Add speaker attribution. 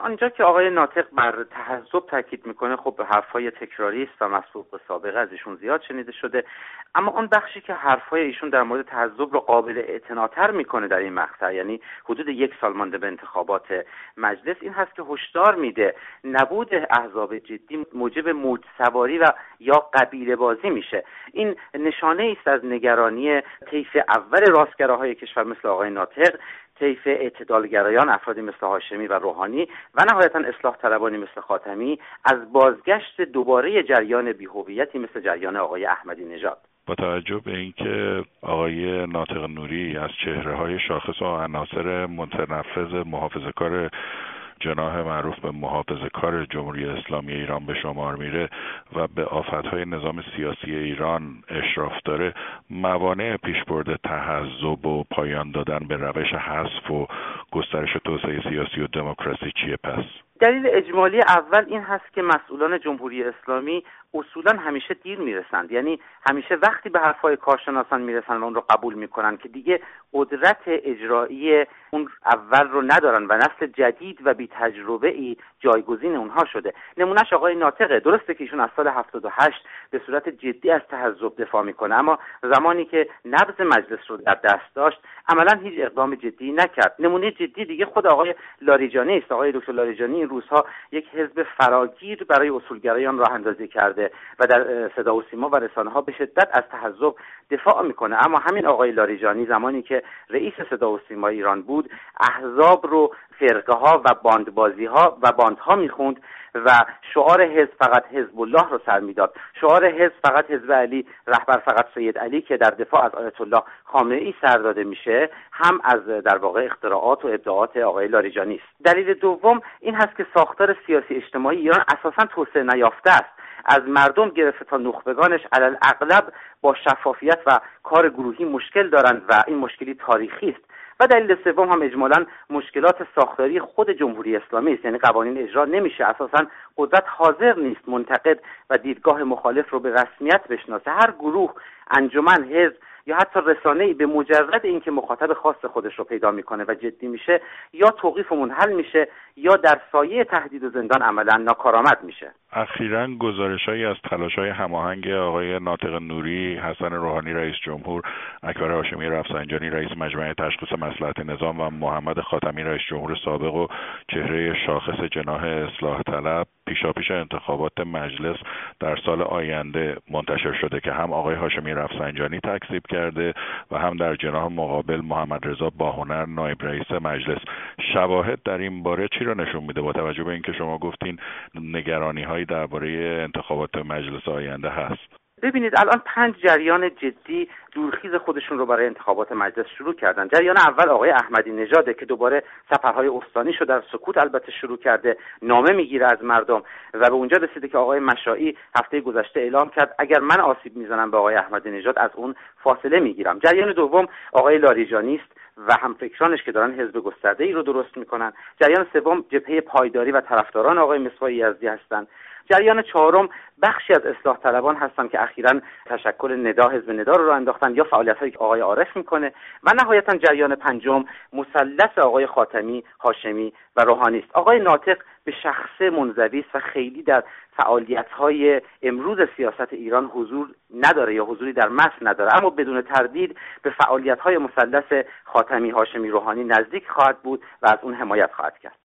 Speaker 1: آنجا که آقای ناطق بر تحزب تاکید میکنه، خب حرفای تکراری است و مسبوق به سابقه از ایشون زیاد شنیده شده، اما اون بخشی که حرفای ایشون در مورد تحزب رو قابل اعتناتر میکنه در این مقطع، یعنی حدود 1 سال مانده به انتخابات مجلس، این هست که هشدار میده نبود احزاب جدی موجب موج سواری و یا قبیله بازی میشه. این نشانه است از نگرانی طیف اول راستگراهای کشور مثل آقای ناطق، طیف اعتدالگرایان افرادی مثل هاشمی و روحانی و نهایتا اصلاح طلبانی مثل خاتمی از بازگشت دوباره جریان بی‌هویتی مثل جریان آقای احمدی نژاد.
Speaker 2: با توجه به اینکه آقای ناطق نوری از چهره‌های شاخص و عناصر متنفذ محافظه‌کار جناح معروف به محافظه‌کار جمهوری اسلامی ایران به شمار میره و به آفت‌های نظام سیاسی ایران اشراف داره، موانع پیشبرد تحزب و پایان دادن به روش حذف و گسترش توسعه سیاسی و دموکراسی چیه پس؟
Speaker 1: دلیل اجمالی اول این هست که مسئولان جمهوری اسلامی اصولا همیشه دیر میرسند، یعنی همیشه وقتی به حرفای کارشناسان میرسن و اون رو قبول میکنن که دیگه قدرت اجرایی اون اول رو ندارن و نسل جدید و بی تجربه ای جایگزین اونها شده. نمونهش آقای ناطقه. درسته که ایشون از سال 78 به صورت جدی از تحزب دفاع میکنه، اما زمانی که نبض مجلس رو در دست داشت عملا هیچ اقدام جدی نکرد. نمونه جدی دیگه خود آقای لاریجانی است. آقای دکتر لاریجانی این روزها یک حزب فراگیر برای اصولگرایان راه اندازی کرده و در صدا و سیما و رسانه‌ها به شدت از تحزب دفاع میکنه، اما همین آقای لاریجانی زمانی که رئیس صدا و سیما ایران بود احزاب رو فرقه‌ها و باندبازی‌ها و باندها میخوند و شعار حزب فقط حزب الله رو سر میداد. شعار حزب فقط حزب علی، رهبر فقط سید علی که در دفاع از آیت الله خامنه‌ای سر داده میشه، هم از در واقع اختراعات و ابداعات آقای لاریجانی است. دلیل دوم این هست که ساختار سیاسی اجتماعی ایران اساساً توسعه نیافته است. از مردم گرفته تا نخبگانش علل اغلب با شفافیت و کار گروهی مشکل دارند و این مشکلی تاریخی است. و دلیل سوم هم اجمالاً مشکلات ساختاری خود جمهوری اسلامی است، یعنی قوانین اجرا نمیشه، اساساً قدرت حاضر نیست منتقد و دیدگاه مخالف رو به رسمیت بشناسه. هر گروه، انجمن، حزب یا حتی رسانه‌ای به مجرد اینکه مخاطب خاص خودش رو پیدا میکنه و جدی میشه یا توقیف و منحل میشه یا در سایه تهدید و زندان عملاً ناکارآمد میشه.
Speaker 2: اخیراً گزارش‌هایی از تلاش‌های هماهنگ آقای ناطق نوری، حسن روحانی رئیس جمهور، اکبر هاشمی رفسنجانی رئیس مجمع تشخیص مصلحت نظام و محمد خاتمی رئیس جمهور سابق و چهره شاخص جناح اصلاح طلب پیشاپیش انتخابات مجلس در سال آینده منتشر شده که هم آقای هاشمی رفسنجانی تکذیب کرده و هم در جناح مقابل محمد رضا باهنر نایب رئیس مجلس. شواهد در این باره چی را نشون میده با توجه به اینکه شما گفتین نگرانی‌هایی درباره انتخابات مجلس آینده هست؟
Speaker 1: ببینید الان 5 جریان جدی دورخیز خودشون رو برای انتخابات مجلس شروع کردن. جریان اول آقای احمدی نژاده که دوباره سفرهای استانیشو در سکوت البته شروع کرده، نامه میگیره از مردم و به اونجا رسیده که آقای مشائی هفته گذشته اعلام کرد اگر من آسیب میزنم به آقای احمدی نژاد از اون فاصله میگیرم. جریان دوم آقای لاریجانی است و همفکرانش که دارن حزب گسترده‌ای رو درست میکنن. جریان سوم جبهه پایداری و طرفداران آقای مصباح یزدی هستند. جریان چهارم بخشی از اصلاح طلبان هستند که اخیراً تشکل ندا، حزب ندا رو انداختن یا فعالیت‌هایی که آقای عارف میکنه و نهایتاً جریان پنجم مثلث آقای خاتمی، هاشمی و روحانی است. آقای ناطق به شخص منزوی است و خیلی در فعالیت‌های امروز سیاست ایران حضور نداره یا حضوری در متن نداره، اما بدون تردید به فعالیت‌های مثلث خاتمی، هاشمی، روحانی نزدیک خواهد بود و از اون حمایت خواهد کرد.